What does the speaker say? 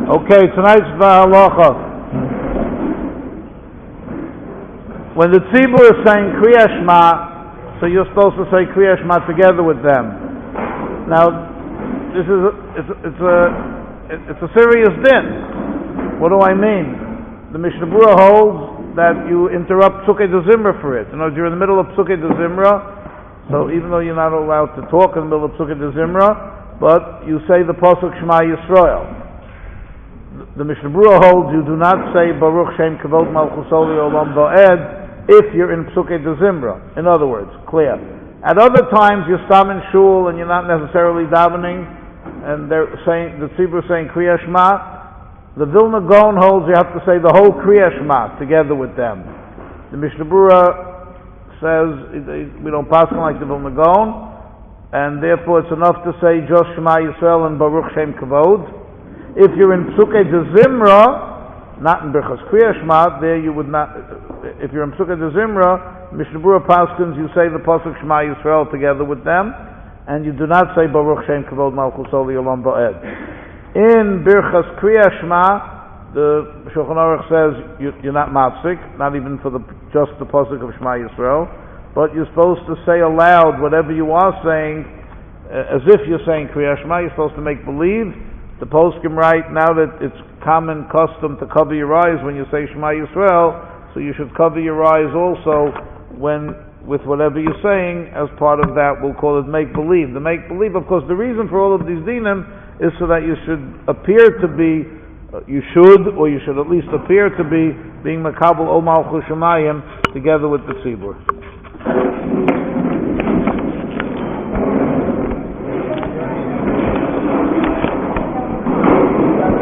Okay, tonight's halacha. When the tzibur is saying Kriya Shema, so you're supposed to say Kriya Shema together with them. Now, this is it's a serious din. What do I mean? The Mishnah Berurah holds that you interrupt Psukei de Zimra for it. You know, you're in the middle of Psukei de Zimra, so even though you're not allowed to talk in the middle of Psukei de Zimra, but you say the pasuk Shema Yisrael. The Mishnah Berurah holds you do not say Baruch Shem Kavod Malchus Olam Ba'ed if you're in Psukei de Zimra. In other words, clear. At other times you're stam in shul and you're not necessarily davening, and they're saying the tzibur saying Kriya Shema. The Vilna Gaon holds you have to say the whole Kriya Shema together with them. The Mishnah Berurah says we don't pass on like the Vilna Gaon, and therefore it's enough to say just Shema Yisrael and Baruch Shem Kavod. If you're in Psukei de Zimra, not in Birchas Kriya Shema, there you would not. If you're in Psukei de Zimra, Mishnah Berurah paskins, you say the pasuk Shema Yisrael together with them, and you do not say Baruch Shem Kavod Malchus Olam Ba'ed. In Birchas Kriya Shema, the Shulchan Aruch says you're not mafsik, not even for just the pasuk of Shema Yisrael, but you're supposed to say aloud whatever you are saying, as if you're saying Kriya Shema. You're supposed to make believe. The poskim write now that it's common custom to cover your eyes when you say Shema Yisrael, so you should cover your eyes also with whatever you're saying. As part of that, we'll call it make believe. The make believe, of course, the reason for all of these dinim is so that you should appear to be, you should at least appear to be being makabel o malchus shemayim together with the tzibur.